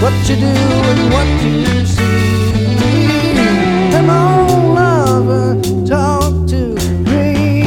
what you do and what you see. Come on, lover, talk to me.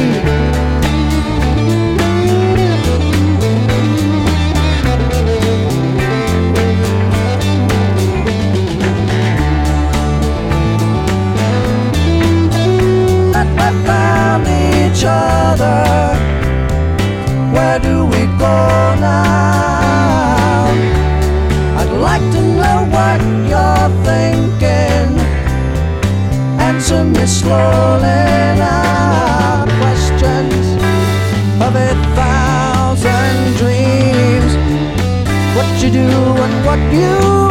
We found each other. Where do we go now? I'd like to know what you're thinking. Answer me slowly now. Questions of 1,000 dreams. What you do and what you